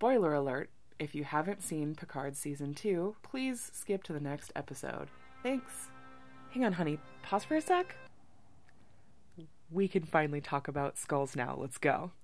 spoiler alert, if you haven't seen Picard Season 2, please skip to the next episode. Thanks. Hang on, honey. Pause for a sec. We can finally talk about skulls now. Let's go.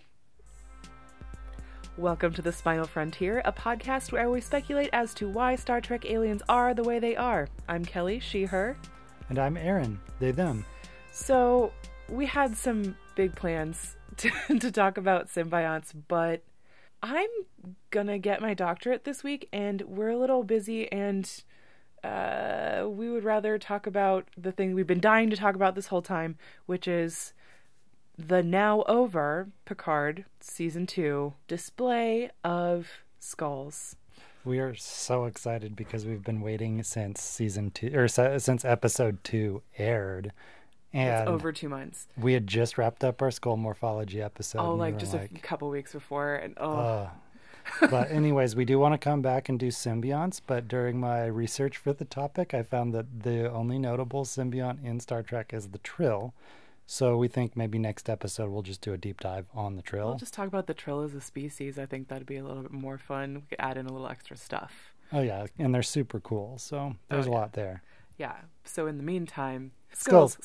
Welcome to The Spinal Frontier, a podcast where we speculate as to why Star Trek aliens are the way they are. I'm Kelly, she, her. And I'm Aaron, they, them. So, we had some big plans to talk about symbionts, but I'm gonna get my doctorate this week, and we're a little busy, and we would rather talk about the thing we've been dying to talk about this whole time, which is the now over Picard Season 2 display of skulls. We are so excited because we've been waiting since Season 2, or since Episode 2 aired. And it's over 2 months. We had just wrapped up our skull morphology episode. Oh, like just a couple weeks before. And But anyways, we do want to come back and do symbionts, but during my research for the topic, I found that the only notable symbiont in Star Trek is the Trill. So we think maybe next episode we'll just do a deep dive on the Trill. We'll just talk about the Trill as a species. I think that'd be a little bit more fun. We could add in a little extra stuff. Oh yeah, and they're super cool, so there's a lot there. Yeah, so in the meantime... Skulls.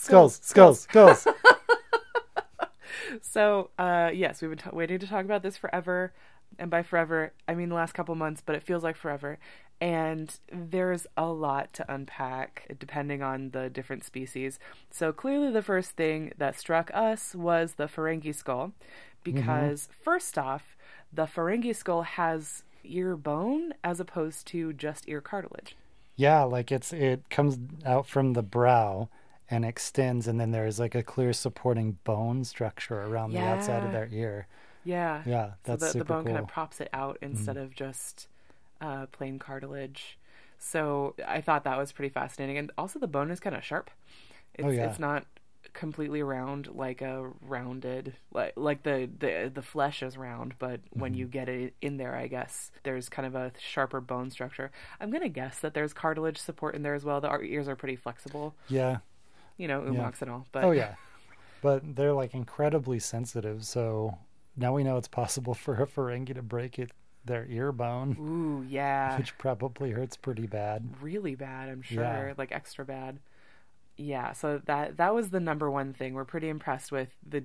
So, yes, we've been waiting to talk about this forever. And by forever, I mean the last couple months, but it feels like forever. And there's a lot to unpack depending on the different species. So clearly the first thing that struck us was the Ferengi skull. Because first off, the Ferengi skull has ear bone as opposed to just ear cartilage. Yeah, like it comes out from the brow and extends, and then there's like a clear supporting bone structure around the outside of their ear. Yeah. Yeah, that's so super the bone cool. kind of props it out instead of just plain cartilage. So I thought that was pretty fascinating. And also the bone is kind of sharp. It's not completely round like a rounded, like the flesh is round, but when you get it in there, I guess there's kind of a sharper bone structure. I'm going to guess that there's cartilage support in there as well. Our ears are pretty flexible. Yeah. You know, umox and all. But... Oh, yeah. But they're like incredibly sensitive, so now we know it's possible for a Ferengi to break their ear bone. Ooh, yeah. Which probably hurts pretty bad. Really bad, I'm sure. Yeah. Like extra bad. Yeah, so that was the number one thing. We're pretty impressed with the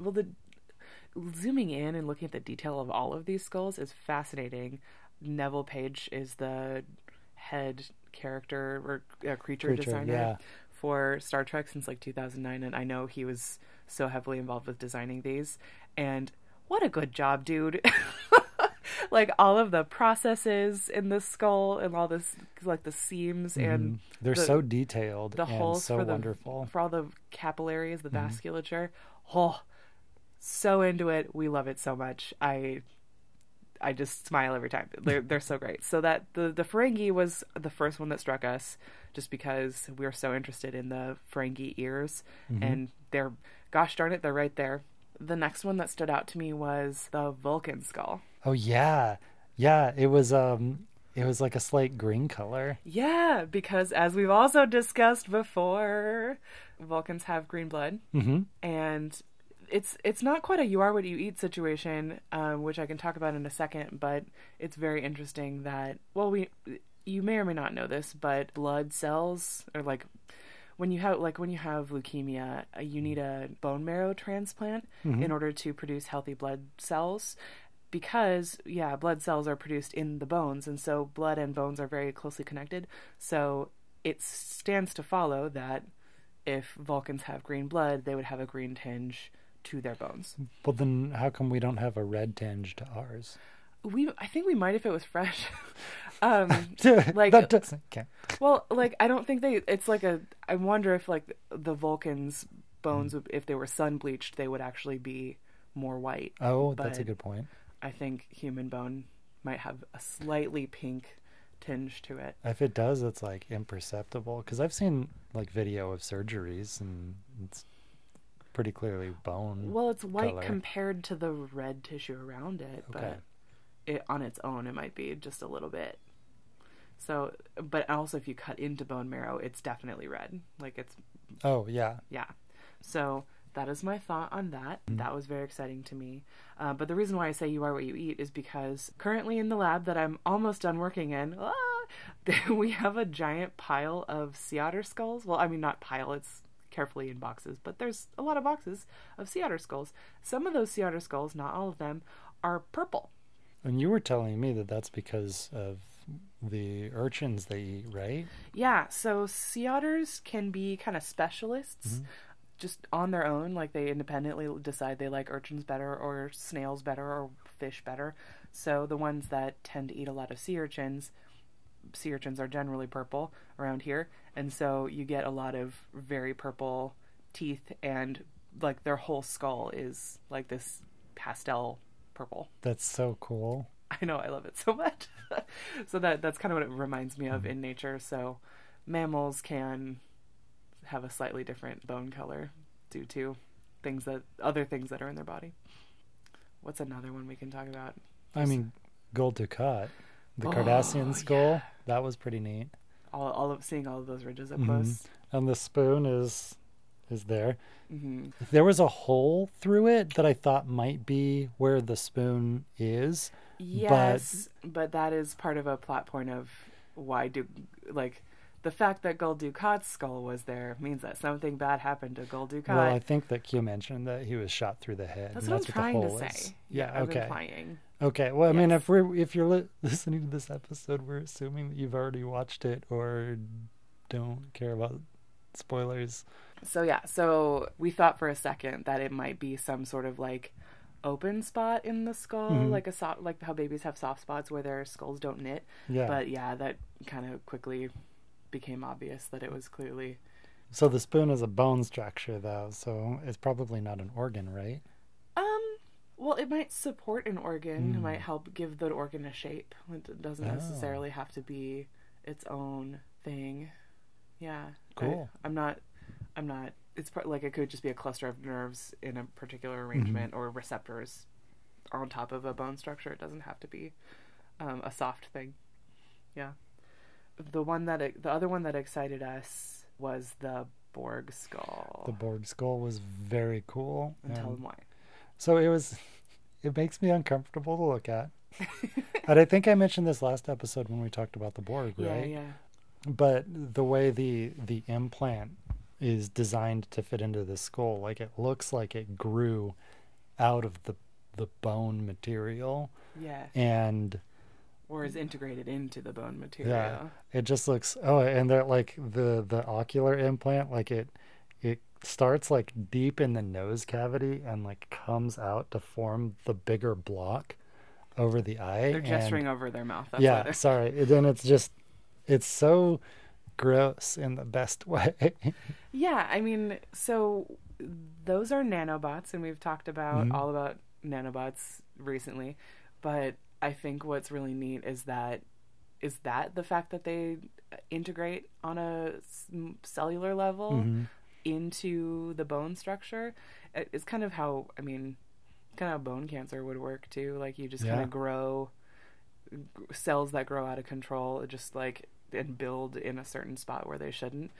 zooming in and looking at the detail of all of these skulls is fascinating. Neville Page is the head character or creature designer for Star Trek since like 2009, and I know he was so heavily involved with designing these. And what a good job, dude. Like all of the processes in the skull and all this, like the seams and they're so detailed, the holes so for wonderful for all the capillaries, the vasculature. Oh, so into it. We love it so much. I just smile every time. They're so great. So that the Ferengi was the first one that struck us, just because we were so interested in the Ferengi ears, and they're, gosh darn it, they're right there. The next one that stood out to me was the Vulcan skull. Oh yeah, it was like a slate green color. Yeah, because as we've also discussed before, Vulcans have green blood, and it's not quite a you are what you eat situation, which I can talk about in a second. But it's very interesting that you may or may not know this, but blood cells are like. When you have leukemia, you need a bone marrow transplant in order to produce healthy blood cells, because blood cells are produced in the bones, and so blood and bones are very closely connected. So it stands to follow that if Vulcans have green blood, they would have a green tinge to their bones. Well, then how come we don't have a red tinge to ours? I think we might if it was fresh. That doesn't count. Well, like I don't think it's like I wonder if like the Vulcans' bones, if they were sun bleached, they would actually be more white. Oh, that's a good point. I think human bone might have a slightly pink tinge to it. If it does, it's like imperceptible, because I've seen like video of surgeries and it's pretty clearly bone. Well, it's white color compared to the red tissue around it, but on its own, it might be just a little bit. So, but also if you cut into bone marrow, it's definitely red. Like it's... Oh, yeah. Yeah. So that is my thought on that. That was very exciting to me. But the reason why I say you are what you eat is because currently in the lab that I'm almost done working in, we have a giant pile of sea otter skulls. Well, I mean, not pile, it's carefully in boxes, but there's a lot of boxes of sea otter skulls. Some of those sea otter skulls, not all of them, are purple. And you were telling me that that's because of the urchins they eat, right? Yeah, so sea otters can be kind of specialists just on their own. Like they independently decide they like urchins better or snails better or fish better. So the ones that tend to eat a lot of sea urchins are generally purple around here. And so you get a lot of very purple teeth, and like their whole skull is like this pastel purple. That's so cool. I know, I love it so much. So that's kind of what it reminds me of in nature. So mammals can have a slightly different bone color due to other things that are in their body. What's another one we can talk about? I mean, Gul Dukat, the Cardassian skull, yeah. That was pretty neat. Seeing all of those ridges up close. And the spoon is there. Mm-hmm. There was a hole through it that I thought might be where the spoon is. Yes, but that is part of a plot point of the fact that Gul Dukat's skull was there means that something bad happened to Gul Dukat. Well, I think that Q mentioned that he was shot through the head. That's what I'm trying to say. Is. Yeah, okay. I'm implying. Okay, well, I mean, if you're listening to this episode, we're assuming that you've already watched it or don't care about spoilers. So we thought for a second that it might be some sort of like open spot in the skull, like how babies have soft spots where their skulls don't knit. Yeah. But yeah, that kind of quickly became obvious that it was clearly. So the spoon is a bone structure, though, so it's probably not an organ, right? Well, it might support an organ. It might help give the organ a shape. It doesn't necessarily have to be its own thing. Yeah. Cool. I'm not. It's like it could just be a cluster of nerves in a particular arrangement or receptors on top of a bone structure. It doesn't have to be a soft thing. Yeah. The other one that excited us was the Borg skull. The Borg skull was very cool. And tell them why. So it makes me uncomfortable to look at. And I think I mentioned this last episode when we talked about the Borg, right? Yeah. But the way the implant is designed to fit into the skull, like it looks like it grew out of the bone material. Yeah. Or is integrated into the bone material. Yeah. It just looks and they're like the ocular implant, like it starts like deep in the nose cavity and like comes out to form the bigger block over the eye. They're gesturing over their mouth. That's yeah, sorry. Then it's so gross in the best way. Yeah, I mean, so those are nanobots, and we've talked about all about nanobots recently, but I think what's really neat is that the fact that they integrate on a cellular level into the bone structure is kind of how bone cancer would work too. Like you just kind of grow cells that grow out of control, just like and build in a certain spot where they shouldn't.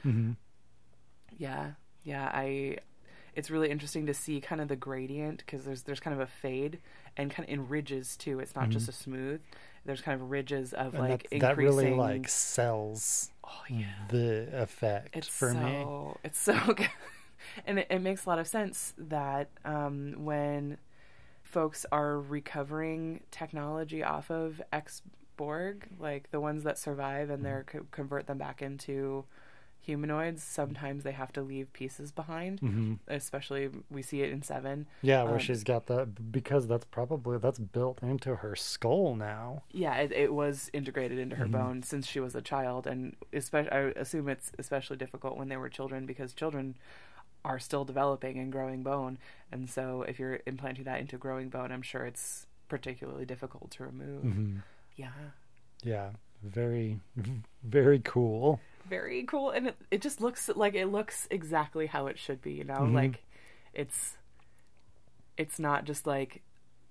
It's really interesting to see kind of the gradient because there's kind of a fade and kind of in ridges too. It's not just a smooth. There's kind of ridges of and like increasing. That really like sells the effect me. It's so good. And it makes a lot of sense that when folks are recovering technology off of ex-Borg, like the ones that survive and they're convert them back into humanoids, sometimes they have to leave pieces behind. Especially we see it in Seven. Yeah, where she's got that, because that's built into her skull now. Yeah, it was integrated into her bone since she was a child, and I assume it's especially difficult when they were children because children are still developing and growing bone, and so if you're implanting that into growing bone, I'm sure it's particularly difficult to remove. Yeah, very, very cool. Very cool, and it just looks exactly how it should be, you know. Like it's not just like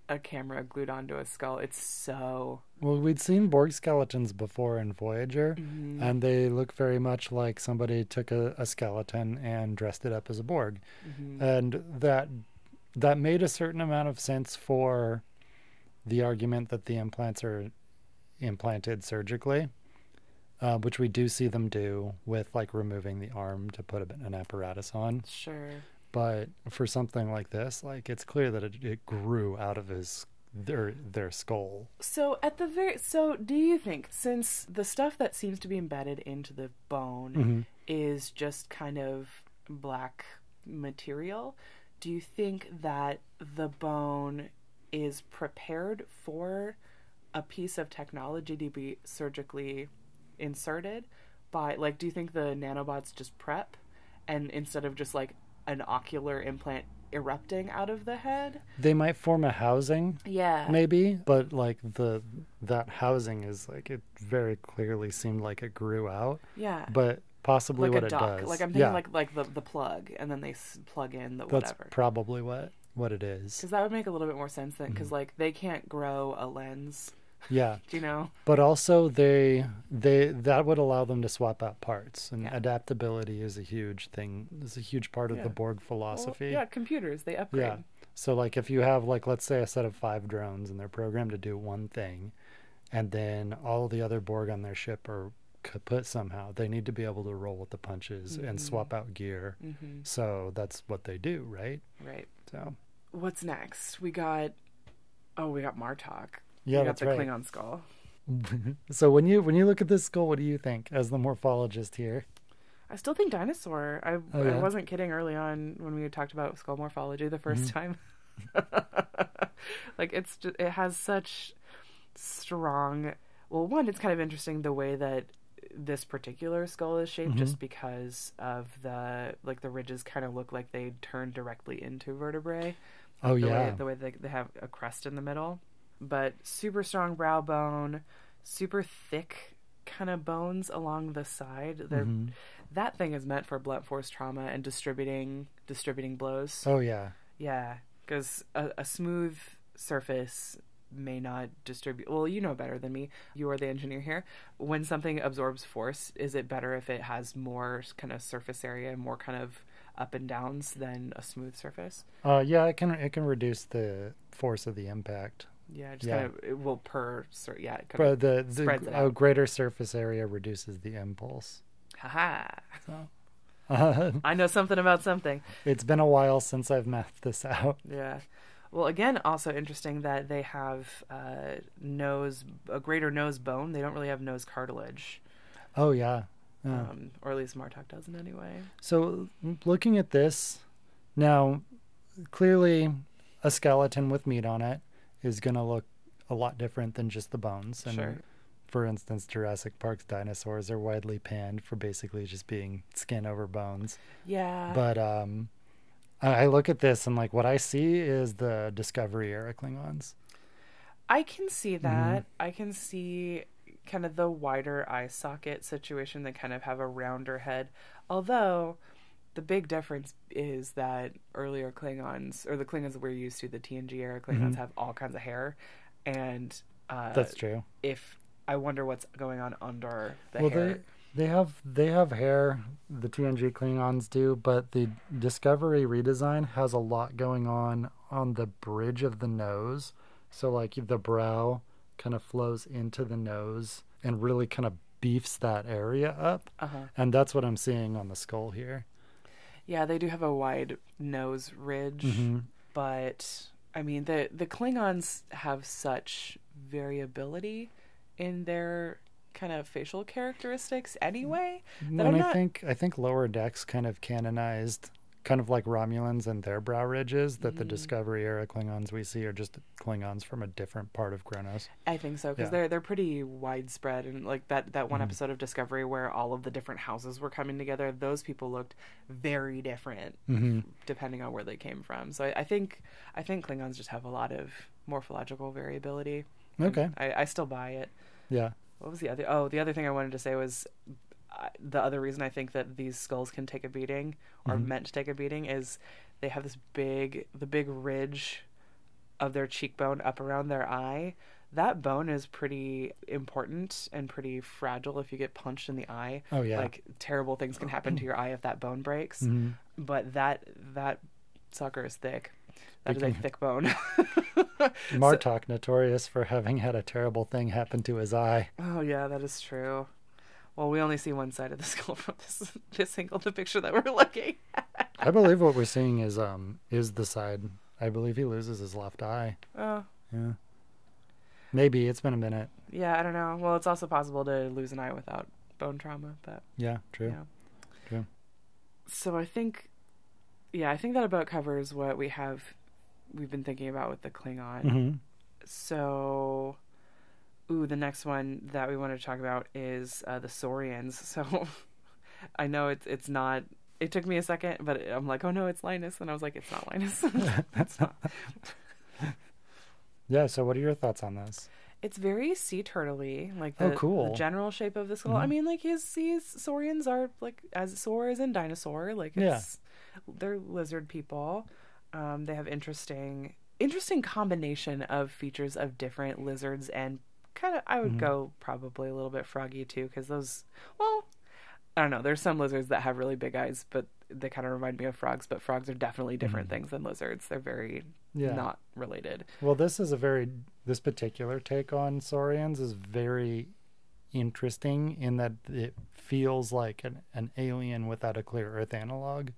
a camera glued onto a skull. It's so... Well, we'd seen Borg skeletons before in Voyager, and they look very much like somebody took a skeleton and dressed it up as a Borg. And that made a certain amount of sense for the argument that the implants are implanted surgically, which we do see them do with like removing the arm to put an apparatus on. Sure. But for something like this, like it's clear that it grew out of their skull. So do you think, since the stuff that seems to be embedded into the bone is just kind of black material, do you think that the bone is prepared for a piece of technology to be surgically inserted by, like, do you think the nanobots just prep, and instead of just like an ocular implant erupting out of the head, they might form a housing, maybe, but like that housing is like, it very clearly seemed like it grew out, but possibly like what a it duck. does, like I'm thinking like the plug, and then they plug in the whatever. That's probably what it is, because that would make a little bit more sense then, because like they can't grow a lens. Yeah. You know? But also they that would allow them to swap out parts, and adaptability is a huge thing. It's a huge part of the Borg philosophy. Well, computers, they upgrade. Yeah. So like if you have, like, let's say a set of 5 drones and they're programmed to do one thing, and then all the other Borg on their ship are kaput somehow, they need to be able to roll with the punches and swap out gear. So that's what they do, right? Right. So what's next? We got Martok. Yeah, that's right. Klingon skull. So when you look at this skull, what do you think as the morphologist here? I still think dinosaur. I wasn't kidding early on when we talked about skull morphology the first time. Like, it has such strong... Well, one, it's kind of interesting the way that this particular skull is shaped, just because of the ridges kind of look like they turn directly into vertebrae. The way they have a crest in the middle. But super strong brow bone, super thick kind of bones along the side. That thing is meant for blunt force trauma and distributing blows. Oh yeah. Yeah, because a smooth surface may not distribute. Well, you know better than me. You are the engineer here. When something absorbs force, is it better if it has more kind of surface area, more kind of up and downs than a smooth surface? Yeah, it can reduce the force of the impact. Yeah, kind of, it will spreads it out. A greater surface area reduces the impulse. Haha. So. I know something about something. It's been a while since I've mapped this out. Yeah. Well, again, also interesting that they have a greater nose bone. They don't really have nose cartilage. Oh, yeah. Or at least Martok doesn't anyway. So looking at this, now, clearly a skeleton with meat on it is going to look a lot different than just the bones. And sure. For instance, Jurassic Park's dinosaurs are widely panned for basically just being skin over bones. Yeah. But I look at this and, like, what I see is the Discovery era Klingons. I can see that. I can see kind of the wider eye socket situation. They kind of have a rounder head. Although the big difference is that earlier Klingons, or the Klingons that we're used to, the TNG era Klingons, have all kinds of hair. And that's true. I wonder what's going on under the hair. They have hair, the TNG Klingons do, but the Discovery redesign has a lot going on the bridge of the nose. So, like, the brow kind of flows into the nose and really kind of beefs that area up. And that's what I'm seeing on the skull here. Yeah, they do have a wide nose ridge, but I mean, the Klingons have such variability in their kind of facial characteristics anyway. And I think Lower Decks kind of canonized, kind of like Romulans and their brow ridges, that the Discovery era Klingons we see are just Klingons from a different part of Kronos. I think so, because they're pretty widespread, and like that one episode of Discovery where all of the different houses were coming together, those people looked very different depending on where they came from. So I think Klingons just have a lot of morphological variability. Okay. I still buy it. Yeah. What was the other? Oh, the other thing I wanted to say was the other reason I think that these skulls can take a beating, or meant to take a beating, is they have the big ridge of their cheekbone up around their eye, that bone is pretty important and pretty fragile if you get punched in the eye. Oh, yeah. Like, terrible things can happen to your eye if that bone breaks. Mhm. But that sucker is thick. That is a thick bone. Martok, notorious for having had a terrible thing happen to his eye. Oh, yeah, that is true. Well, we only see one side of the skull from this angle, the picture that we're looking at. I believe what we're seeing is the side. I believe he loses his left eye. Oh. Yeah. Maybe. It's been a minute. Yeah, I don't know. Well, it's also possible to lose an eye without bone trauma, but... Yeah, true. Yeah. True. So I think that about covers what we've been thinking about with the Klingon. Mm-hmm. So, the next one that we want to talk about is the Saurians. So, I know it's not. It took me a second, but I'm like, oh no, it's Linus, and I was like, it's not Linus. That's not. Yeah. So, what are your thoughts on this? It's very sea turtle-y, like cool. the general shape of the skull. Mm-hmm. I mean, like his Saurians are like as Saur as in dinosaur. Like they're lizard people. They have interesting combination of features of different lizards, and kind of I would go probably a little bit froggy too, because those, well, I don't know, there's some lizards that have really big eyes, but they kind of remind me of frogs, but frogs are definitely different things than lizards. They're very not related. Well, this particular take on Saurians is very interesting in that it feels like an alien without a clear Earth analog.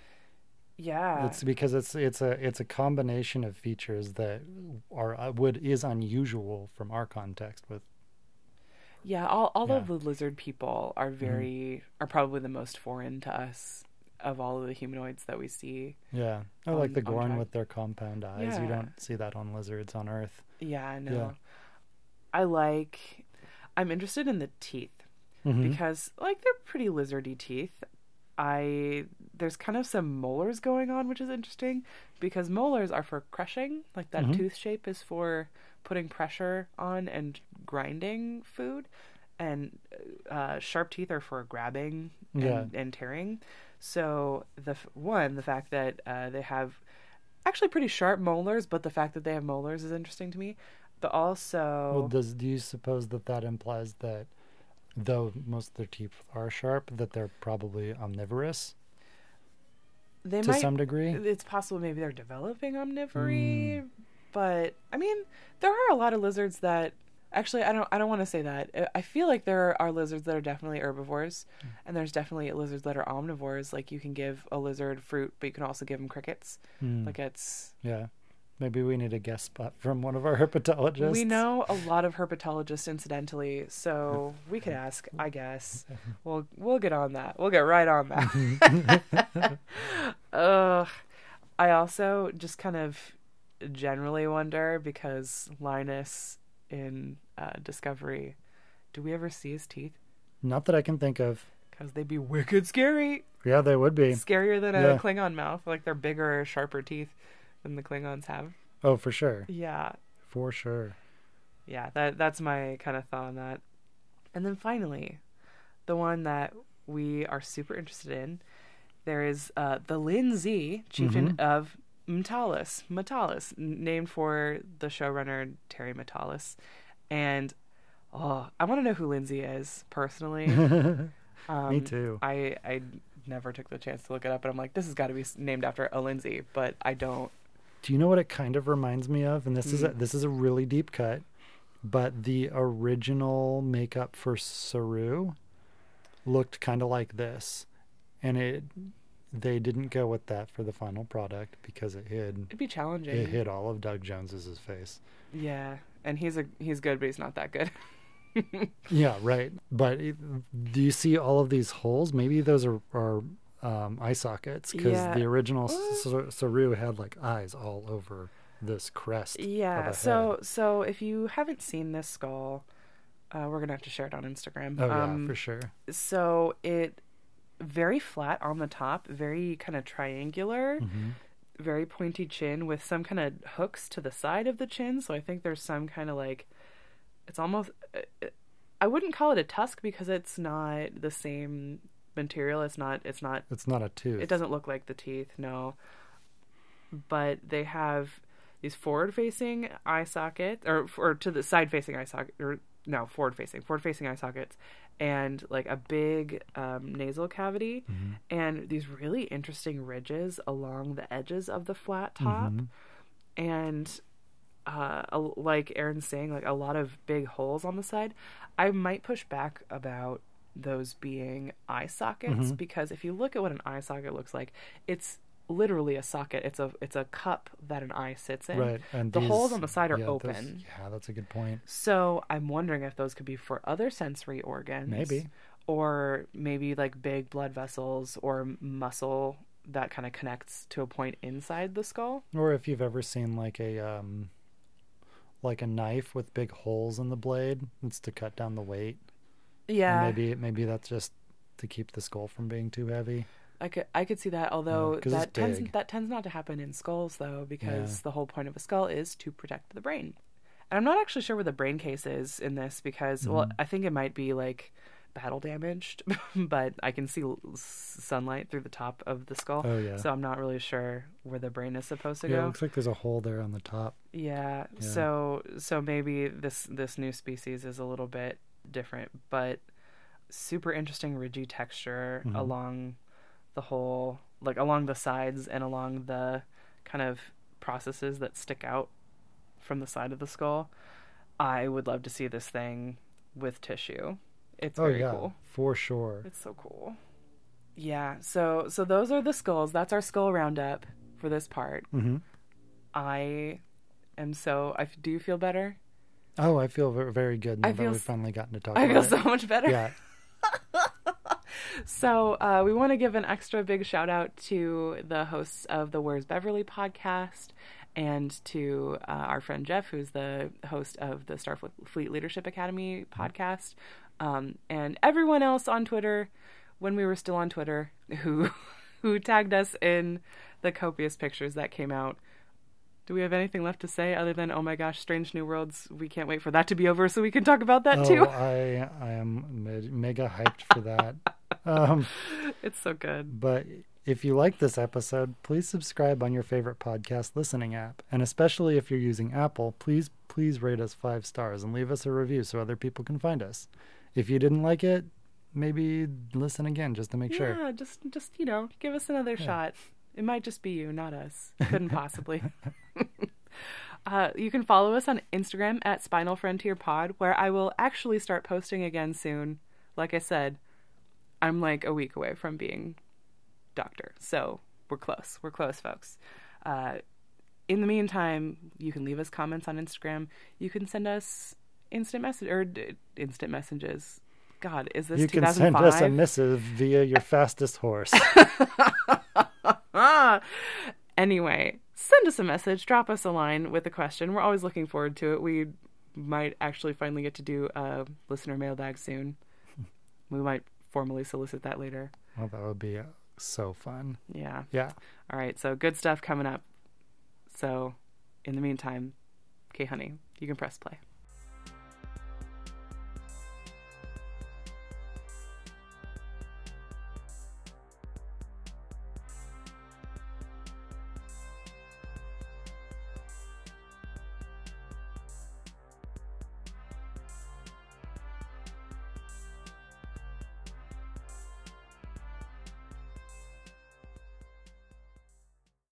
Yeah, it's because it's a combination of features that is unusual from our context with. Yeah, all of the lizard people are are probably the most foreign to us of all of the humanoids that we see. Yeah, I like the Gorn with their compound eyes. Yeah. You don't see that on lizards on Earth. Yeah, I know. Yeah. I'm interested in the teeth because like they're pretty lizardy teeth. There's kind of some molars going on, which is interesting because molars are for crushing. Like that tooth shape is for putting pressure on and grinding food, and sharp teeth are for grabbing and tearing. So the fact that they have actually pretty sharp molars, but the fact that they have molars is interesting to me. But also, do you suppose that implies that, though most of their teeth are sharp, that they're probably omnivorous? They to some degree. It's possible maybe they're developing omnivory, but I mean, there are a lot of lizards that actually I don't want to say that. I feel like there are lizards that are definitely herbivores, and there's definitely lizards that are omnivores. Like you can give a lizard fruit, but you can also give them crickets. Like it's Maybe we need a guest spot from one of our herpetologists. We know a lot of herpetologists, incidentally, so we could ask, I guess. We'll get on that. We'll get right on that. I also just kind of generally wonder, because Linus in Discovery, do we ever see his teeth? Not that I can think of. Because they'd be wicked scary. Yeah, they would be. Scarier than a Klingon mouth. Like they're bigger, sharper teeth than the Klingons have. Oh, for sure. Yeah. For sure. Yeah, that's my kind of thought on that. And then finally, the one that we are super interested in, there is the Lin Z, chieftain of Matalis, named for the showrunner Terry Matalis. And I want to know who Lindsay is, personally. Me too. I never took the chance to look it up, but I'm like, this has got to be named after a Lindsay, but I don't. Do you know what it kind of reminds me of? And this is a really deep cut, but the original makeup for Saru looked kind of like this, and they didn't go with that for the final product because it'd be challenging. It hid all of Doug Jones's face. Yeah, and he's good, but he's not that good. Yeah, right. But do you see all of these holes? Maybe those are eye sockets, because the original Saru had like eyes all over this crest. Yeah. So if you haven't seen this skull, we're gonna have to share it on Instagram. Oh yeah, for sure. So it very flat on the top, very kind of triangular, very pointy chin with some kind of hooks to the side of the chin. So I think there's some kind of like, it's almost, I wouldn't call it a tusk because it's not the same material. It's not a tooth. It doesn't look like the teeth, no. But they have these forward-facing eye sockets, or to the side-facing eye socket, or no, forward-facing eye sockets, and like a big nasal cavity, and these really interesting ridges along the edges of the flat top, and like Aaron's saying, like a lot of big holes on the side. I might push back about those being eye sockets, because if you look at what an eye socket looks like, it's literally a socket. It's a cup that an eye sits in. Right. And the holes on the side are open. That's a good point. So I'm wondering if those could be for other sensory organs. Maybe. Or maybe like big blood vessels or muscle that kind of connects to a point inside the skull. Or if you've ever seen like a knife with big holes in the blade, it's to cut down the weight. Yeah. And maybe that's just to keep the skull from being too heavy. I could see that, although that tends not to happen in skulls, though, because the whole point of a skull is to protect the brain. And I'm not actually sure where the brain case is in this, because, well, I think it might be, like, battle damaged, but I can see sunlight through the top of the skull. Oh, yeah. So I'm not really sure where the brain is supposed to go. Yeah, it looks like there's a hole there on the top. Yeah. So maybe this new species is a little bit different, but super interesting ridgy texture along the whole, like along the sides and along the kind of processes that stick out from the side of the skull. I would love to see this thing with tissue. It's very cool. For sure. It's so cool. Yeah, so those are the skulls. That's our skull roundup for this part. Do you feel better? Oh, I feel very good now that we've finally gotten to talk about it. I feel so much better. Yeah. So we want to give an extra big shout out to the hosts of the Where's Beverly podcast, and to our friend Jeff, who's the host of the Starfleet Leadership Academy podcast, and everyone else on Twitter, when we were still on Twitter, who tagged us in the copious pictures that came out. Do we have anything left to say other than, oh my gosh, Strange New Worlds, we can't wait for that to be over so we can talk about that too? I am mega hyped for that. It's so good. But if you like this episode, please subscribe on your favorite podcast listening app. And especially if you're using Apple, please rate us 5 stars and leave us a review so other people can find us. If you didn't like it, maybe listen again just to make sure. Yeah, just give us another shot. It might just be you, not us. Couldn't possibly. You can follow us on Instagram at Spinal Frontier Pod, where I will actually start posting again soon. Like I said, I'm like a week away from being doctor. So we're close. We're close, folks. In the meantime, you can leave us comments on Instagram. You can send us instant messages. God, is this 2005? You can send us a missive via your fastest horse. Anyway, send us a message, drop us a line with a question. We're always looking forward to it. We might actually finally get to do a listener mailbag soon. We might formally solicit that later. Well, that would be so fun. Yeah. Yeah. All right, so good stuff coming up. So, in the meantime, okay, honey, you can press play.